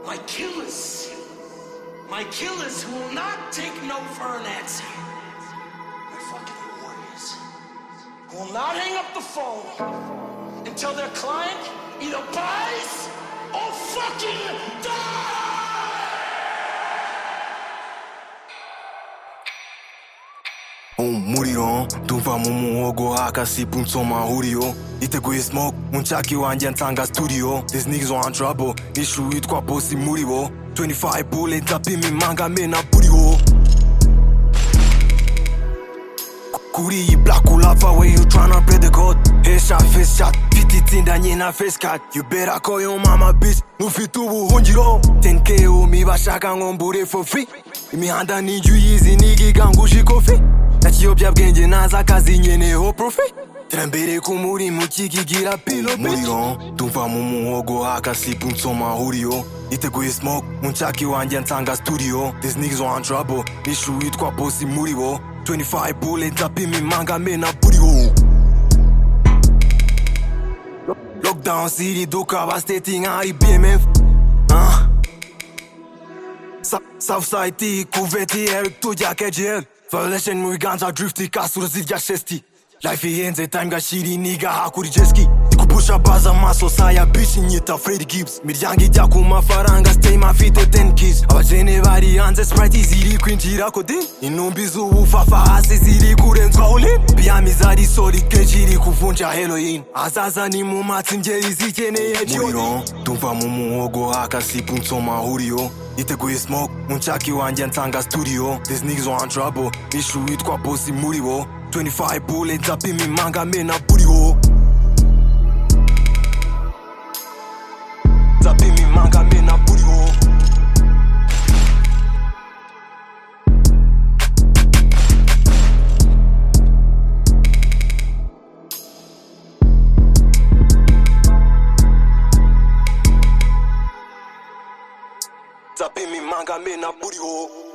My killers. My killers who will not take no for an answer. My fucking warriors. Who will not hang up the phone until their client either buys or fucking dies! umuriro ndumva mu muhogo hakasipa unsoma huriyo iteguye smoke munshaki wanjye nsanga studio these niggas on trouble issue yitwa boss muri bo 25 bullets apima imanga mena buriho kuri iyi black ulapfa where you tryna play the code headshot face shot fit itsindanye na face cut you better call your mama bitch nufite ubuhungiro 10k umi bashaka ngo mbure for free imihanda n'inju yizi nigigangusha ikofi nakiyobyabwenge naza akazi nyeneho profit terambere ku murimo kikigira pilo umuriro ndumva mu muhogo hakasipa unsoma huriyo iteguye smoke munshaki wanjye nsanga studio these niggas on trouble issue yitwa boss muri bo 25 bullets apima imanga mena buriho lockdown city duka bastating hari BMF Southside T kuveti Eric tujya KGL Violation mu biganza drifty kasura zirya shesti Life ihenze time gashiri niga hakuri jeski Kupusha baza maso saya bitch nyita Freddy Gibbs Miryango ijya ku mafaranga stay mafite 10 keys Abajene bari hanze Sprite ziri kwinjira kodin Intumbi z'ubufafa hasi ziri kurenzwa olin Piyami zari sori kenshi iri kuvunja heroin Azaza ni mu matsi ngeri zikeneye Muriro ndumva mu muhogo hakasipa unsoma huriyo iteguye smoke munshaki wanjye nsanga studio these niggas on trouble issue yitwa boss muri bo 25 bullets apima imanga mena buriho apima imanga mena buriho apima imanga mena buriho